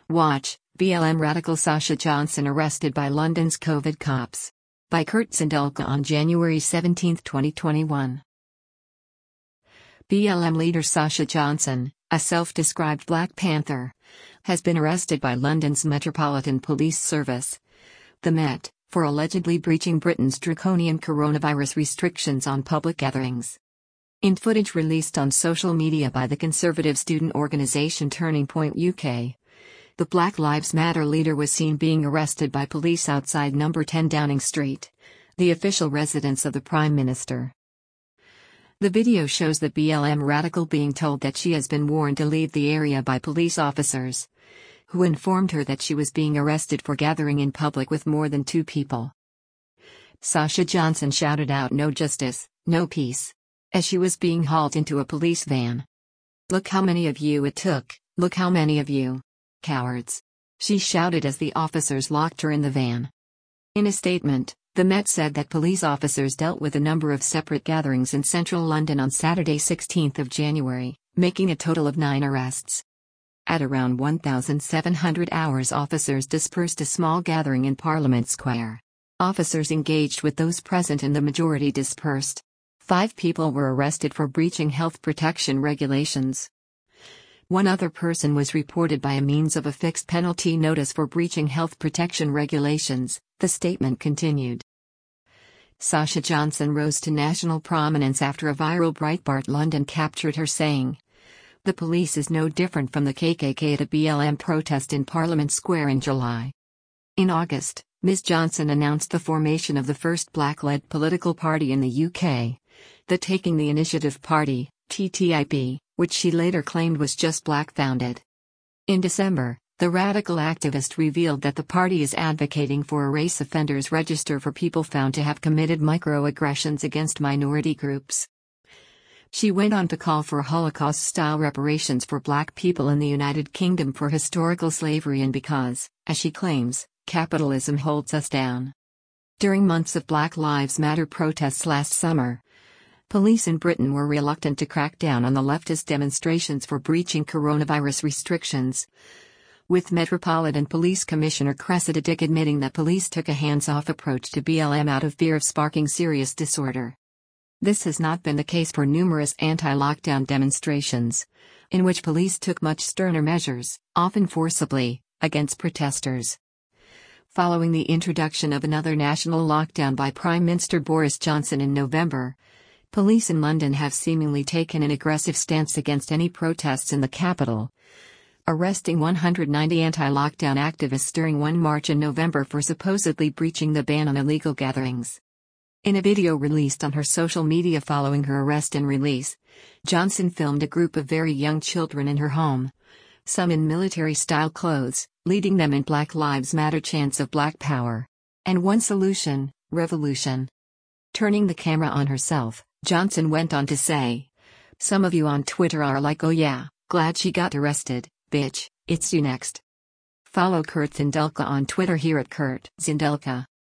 Watch, BLM radical Sasha Johnson arrested by London's COVID cops. By Kurt Zindulka on January 17, 2021. BLM leader Sasha Johnson, a self-described Black Panther, has been arrested by London's Metropolitan Police Service, the Met, for allegedly breaching Britain's draconian coronavirus restrictions on public gatherings. In footage released on social media by the conservative student organisation Turning Point UK, the Black Lives Matter leader was seen being arrested by police outside No. 10 Downing Street, the official residence of the Prime Minister. The video shows the BLM radical being told that she has been warned to leave the area by police officers, who informed her that she was being arrested for gathering in public with more than 2 people. Sasha Johnson shouted out "No justice, no peace," as she was being hauled into a police van. "Look how many of you it took, look how many of you. Cowards," she shouted as the officers locked her in the van. In a statement, the Met said that police officers dealt with a number of separate gatherings in central London on Saturday 16th of January, making a total of 9 arrests. At around 1,700 hours, officers dispersed a small gathering in Parliament Square. Officers engaged with those present and the majority dispersed. 5 people were arrested for breaching health protection regulations. 1 other person was reported by means of a fixed penalty notice for breaching health protection regulations, the statement continued. Sasha Johnson rose to national prominence after a viral Breitbart London captured her saying, "The police is no different from the KKK at a BLM protest in Parliament Square in July." In August, Ms. Johnson announced the formation of the first Black-led political party in the UK, the Taking the Initiative Party, TTIP, which she later claimed was just Black-founded. In December, the radical activist revealed that the party is advocating for a race offenders register for people found to have committed microaggressions against minority groups. She went on to call for Holocaust-style reparations for Black people in the United Kingdom for historical slavery and because, as she claims, capitalism holds us down. During months of Black Lives Matter protests last summer, police in Britain were reluctant to crack down on the leftist demonstrations for breaching coronavirus restrictions, with Metropolitan Police Commissioner Cressida Dick admitting that police took a hands-off approach to BLM out of fear of sparking serious disorder. This has not been the case for numerous anti-lockdown demonstrations, in which police took much sterner measures, often forcibly, against protesters. Following the introduction of another national lockdown by Prime Minister Boris Johnson in November, police in London have seemingly taken an aggressive stance against any protests in the capital, arresting 190 anti-lockdown activists during one march in November for supposedly breaching the ban on illegal gatherings. In a video released on her social media following her arrest and release, Johnson filmed a group of very young children in her home, some in military-style clothes, leading them in Black Lives Matter chants of Black Power. And one solution, revolution. Turning the camera on herself, Johnson went on to say, "Some of you on Twitter are like, oh yeah, glad she got arrested, bitch, it's you next." Follow Kurt Zindulka on Twitter here at Kurt Zindulka.